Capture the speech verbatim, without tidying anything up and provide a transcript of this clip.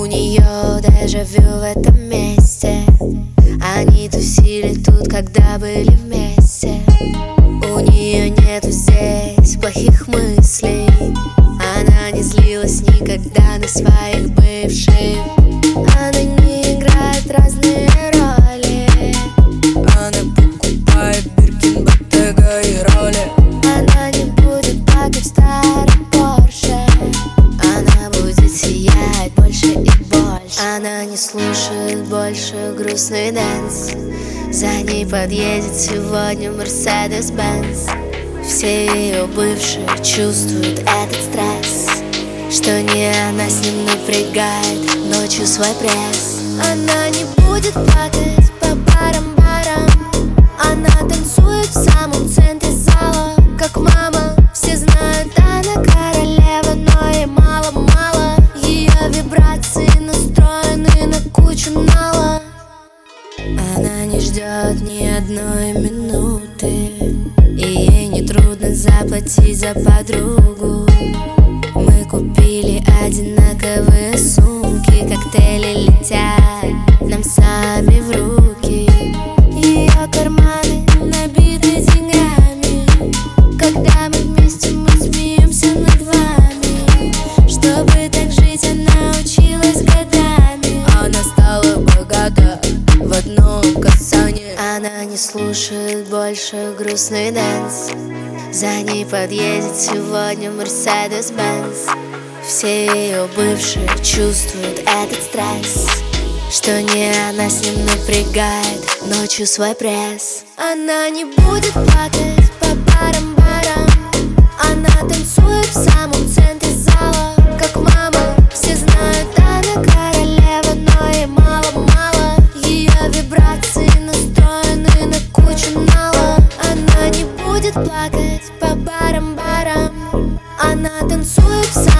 У нее дежавю в этом месте. Они тусили тут, когда были вместе. У нее нету здесь плохих мыслей. Она не злилась никогда на своих бывших. Она не играет разные роли. Она покупает Биркин, Боттега и роли. Она не будет плакать в старом Порше. Она будет сиять больше и больше. Она не слушает больше грустный дэнс. За ней подъедет сегодня Мерседес-Бенц. Все ее бывшие чувствуют этот стресс, что не она с ним напрягает ночью свой пресс. Она не будет плакать по барам-барам. Она танцует в самом центре зала, как мама. Все знают, она королева, но ей мало-мало. Ее вибрации настроены на кучу нала. Она не ждет ни одной минуты, и ей не трудно заплатить за подругу. Мы купили одинаковые сумки, коктейли летят нам сами в руки. Ее карманы набиты деньгами. Когда мы вместе, мы смеемся над вами. Чтобы так жить, она училась годами. Она стала богата в одном касании. Она не слушает больше грустный дэнс. За ней подъедет сегодня Мерседес-Бенц. Все ее бывшие чувствуют этот стресс, что не она с ним напрягает ночью свой пресс. Она не будет плакать по барам-барам. Она танцует в самом центре зала, как мама. Все знают, она королева, но ей мало-мало. Ее вибрации настроены на кучу нала. Она не будет плакать по барам-барам. Она танцует в самом